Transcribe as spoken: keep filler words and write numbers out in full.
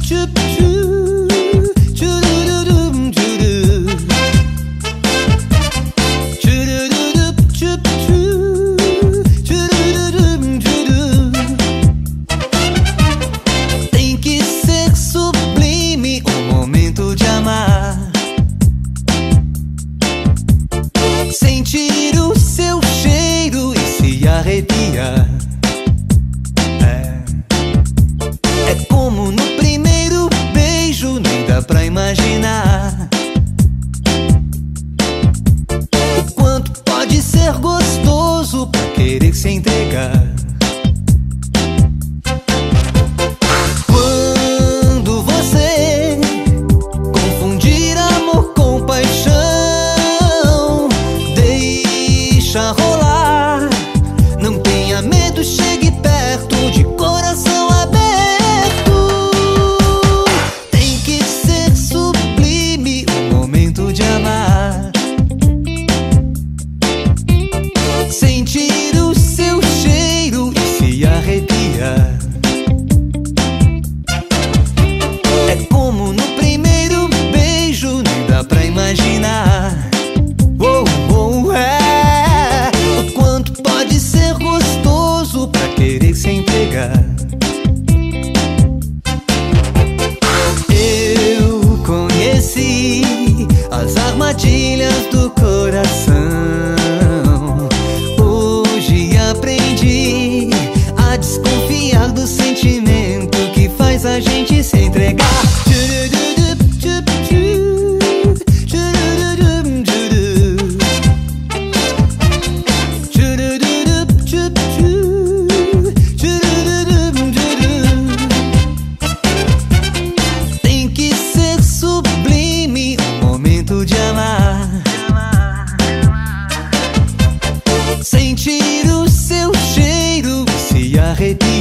Tem que ser sublime o momento de amar. Sentir o seu cheiro e se arrepiar. É, é como no primeiro beijo, nem dá pra imaginar o quanto pode ser gostoso pra querer se entregar. Quando você confundir amor com paixão, deixa rolar, não tenha medo, chegue perto de coração aberto. Tem que ser sublime o momento de amar. Sentir o seu cheiro e se arrepiar. É como no primeiro beijo, nem dá pra imaginar. Oh, oh, é o quanto pode ser gostoso pra querer se entregar. Eu conheci as armadilhas do coração. Hoje aprendi a desconfiar do sentimento que faz a gente se entregar. Tem que ser sublime o momento de amar. Sentir o seu cheiro e se arrepiar.